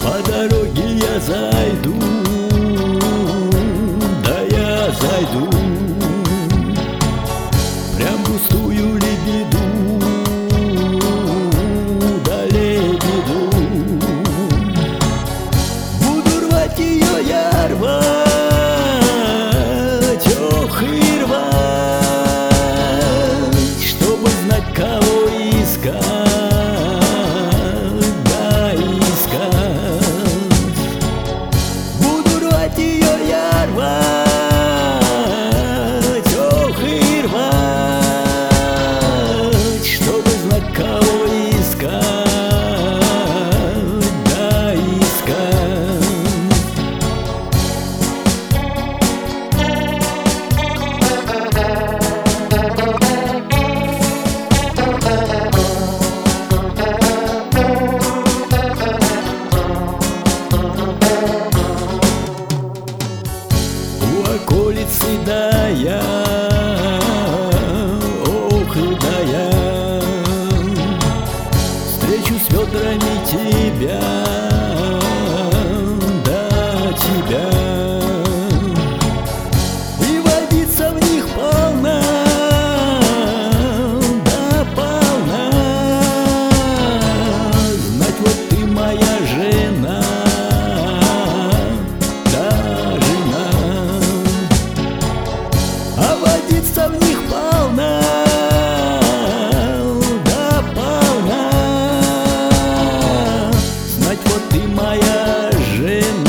По дороге я зайду, да я зайду прям густую лебеду, да лебеду. Буду рвать ее я, рвать, ох и рвать, чтобы знать, кого искать, да искать. Буду рвать ее я, рвать, ох и рвать, чтобы знать, кого искать, да искать. Околицы, да я, ох, да я встречу с ведрами тебя, да тебя, и водиться в них полна, да полна. Знать, вот ты моя жена, а водиться в них полна, да полна. Знать, вот ты моя жена.